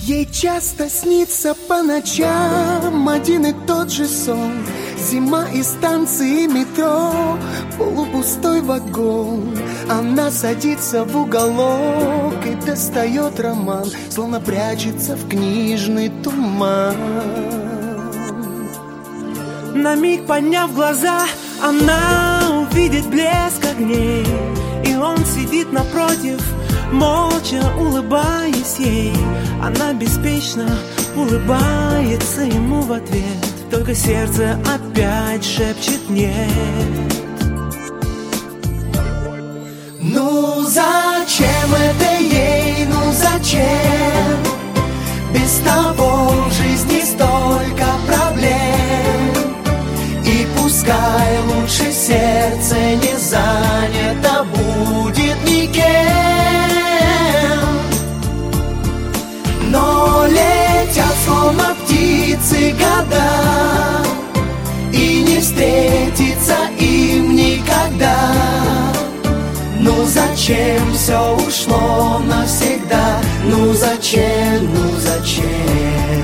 Ей часто снится по ночам один и тот же сон. Зима и станции метро, полупустой вагон. Она садится в уголок и достает роман, словно прячется в книжный туман. На миг подняв глаза, она увидит блеск огней, и он сидит напротив, молча улыбаясь ей. Она беспечно улыбается ему в ответ, только сердце опять шепчет нет. Ну зачем это ей, ну зачем? Без того в жизни столько проблем. И пускай лучше сердце не занято будет никем. Но летят словно птицы года, и не встретится им никогда. Ну зачем все ушло навсегда? Ну зачем, ну зачем?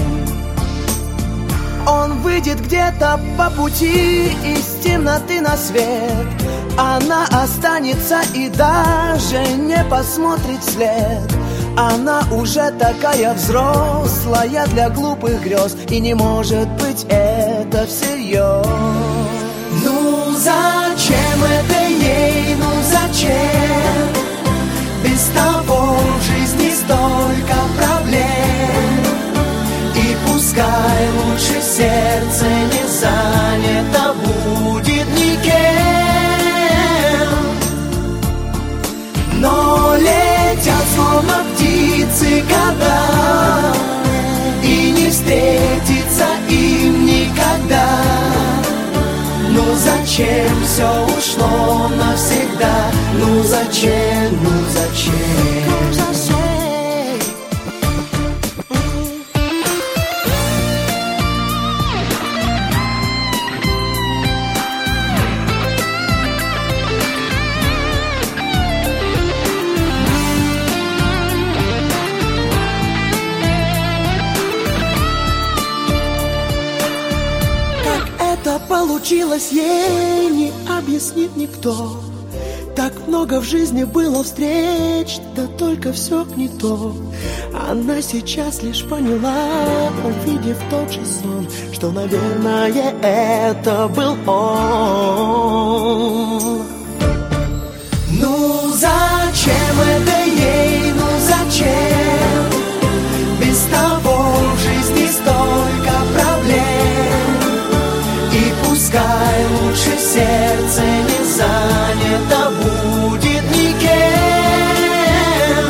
Он выйдет где-то по пути из темноты на свет. Она останется и даже не посмотрит вслед. Она уже такая взрослая для глупых грез, и не может быть это всерьез. Ну зачем это ей, ну зачем? Без того в жизни столько проблем. И пускай лучше сердце не занято будет никем. Но летят словно птицы года, и не встретится им никогда. Ну зачем все ушло навсегда? Ну зачем, ну зачем? Получилось, ей не объяснит никто. Так много в жизни было встреч, да только все не то. Она сейчас лишь поняла, увидев тот же сон, что, наверное, это был он. Ну зачем это ей, ну зачем? Без того в жизни столько проблем. И пускай лучше сердце не занято будет никем.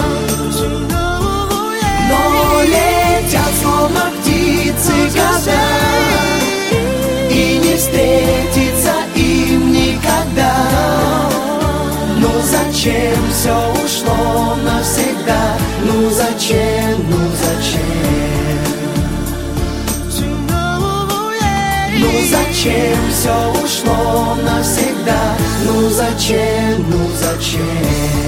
Но летят словно птицы года, и не встретится им никогда. Ну зачем все ушло навсегда? Ну зачем, ну зачем? Ну зачем все ушло навсегда? Ну зачем, ну зачем?